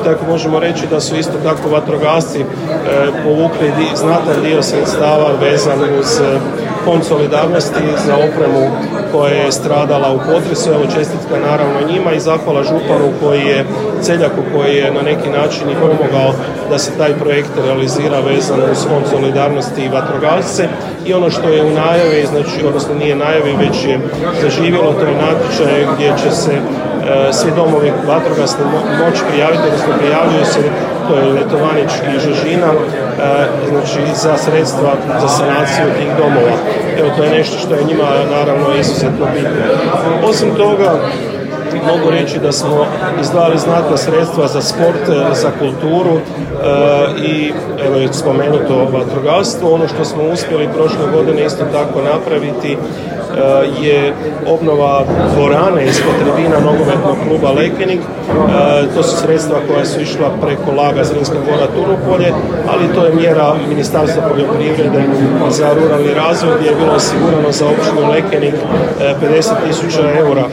tako možemo reći da su isto tako vatrogasci povukli znatan dio sredstava vezan uz Fond solidarnosti za opremu koja je stradala u potresu. Evo, čestitka naravno njima i zahvala županu Celjaku koji je na neki način i pomogao da se taj projekt realizira vezano uz Fond solidarnosti i vatrogasce. I ono što je u najavi, znači, odnosno nije najavi, već je zaživjelo, to je natječaj gdje će se svi domovi vatrogasni moći prijaviti, odnosno prijavljuju se, to je Letovanić i Žažina, znači za sredstva za sanaciju tih domova. Evo, to je nešto što je njima naravno izuzetno bitno. Osim toga, mogu reći da smo izdvali znatna sredstva za sport, za kulturu i evo je spomenuto vatrogastvo. Ono što smo uspjeli prošle godine isto tako napraviti je obnova dvorane ispod tribina nogometnog kluba Lekenik. To su sredstva koja su išla preko Laga Zrinska Gora Turopolje, ali to je mjera Ministarstva poljoprivrede za ruralni razvoj gdje je bilo osigurano za općinu Lekenik 50.000 eura